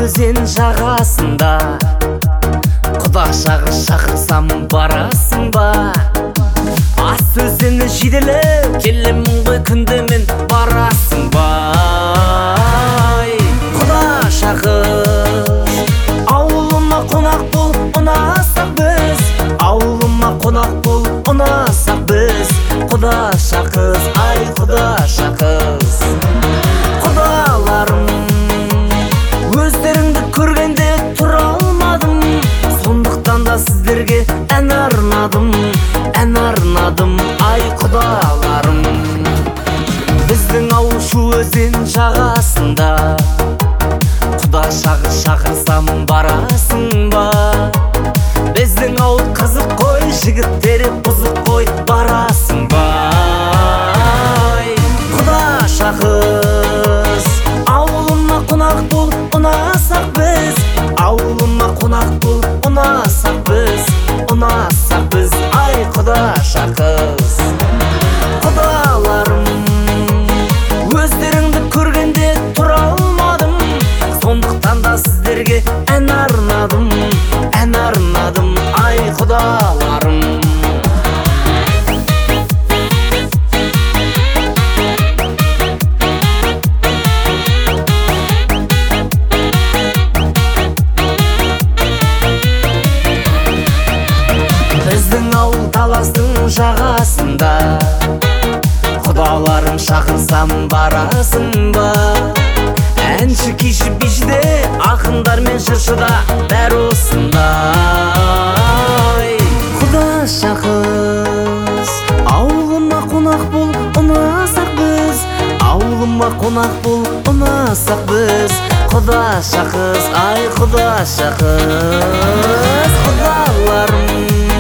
өзен жағасында құда шақырсам барасың ба? Ас өзені жиделеп келемін ғой күнде мен, барасың ба? Құда шақыр ауылыма қонақ бол, ұнасақ біз. Ауылыма қонақ бол, ұнасақ біз. Құда шақыз, ай құда шақыз. Құдаларым өздеріңді көргенде тұра алмадым, сондықтан да сіздерге ән арнадым, ай құдаларым. Біздің ауыл шу өзен жағасында құда шақырсам барасың ба? Біздің ауыл қызық қой, жігіттері бұзық қой, барасың ба? Құда шақыз ауылыма қонақ бол, ұнасақ біз. Ауылыма қонақ бол, ұнасақ біз, ай құда шақыз. Құдаларым өздеріңді көргенде тұра алмадым, сондықтан да сіздерге ән арнадым, ай құдаларым. Біздің ауыл таластың жағасында құдаларым шақырсам барасың ба? Әнші күйші бишіде, ақындар мен жыршыда бәрі осында. Құда шақыз ауылыма қонақ бол, ұнасақ біз. Ауылыма қонақ бол, ұнасақ біз. Құда шақыз, ай құда шақыз. Құдаларым